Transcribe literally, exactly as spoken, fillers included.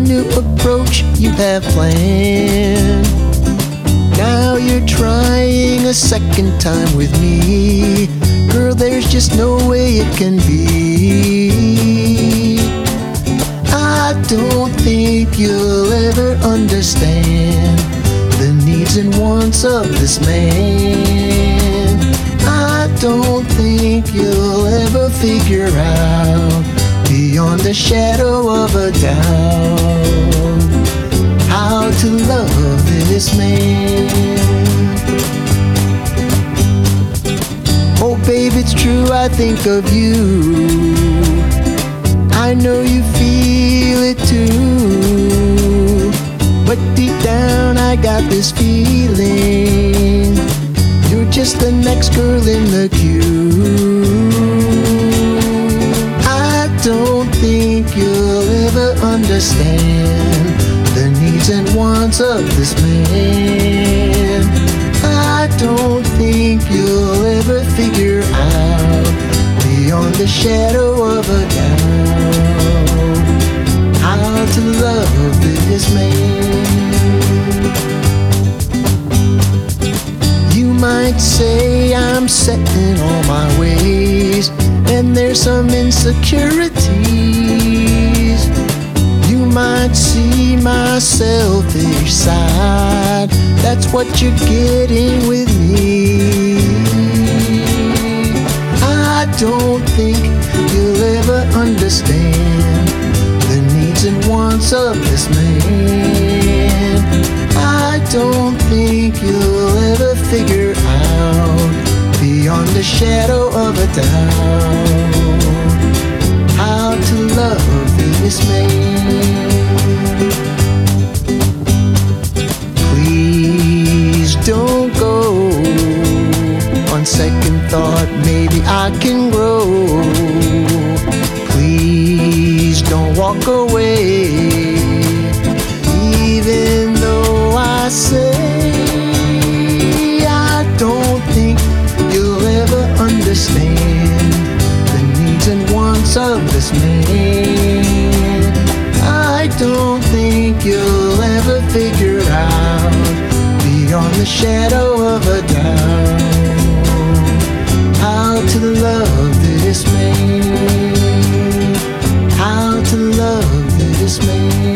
new approach you have planned. Now you're trying a second time with me. Girl, there's just no way it can be. I don't think you'll ever understand the needs and wants of this man. I don't think you'll ever figure out, beyond the shadow of a doubt, how to love this man. Oh babe, it's true, I think of you. I know you feel it too, but deep down I got this feeling you're just the next girl in the queue. I don't think you'll ever understand the needs and wants of this man. I don't think you'll ever figure out, beyond the shadow of a doubt, how to love this man. You might say I'm set in all my ways, and there's some insecurities. You might see my selfish side, that's what you're getting with me. I don't think you'll ever understand the needs and wants of this man. I don't think you'll ever figure out, beyond the shadow of a doubt, how to love this man. Please don't go. On second thought, maybe I can grow. Please don't walk away, even though I say I don't think you'll ever understand the needs and wants of this man. I don't think you'll ever figure out, beyond the shadow of a doubt, how to love this man, how to love this man.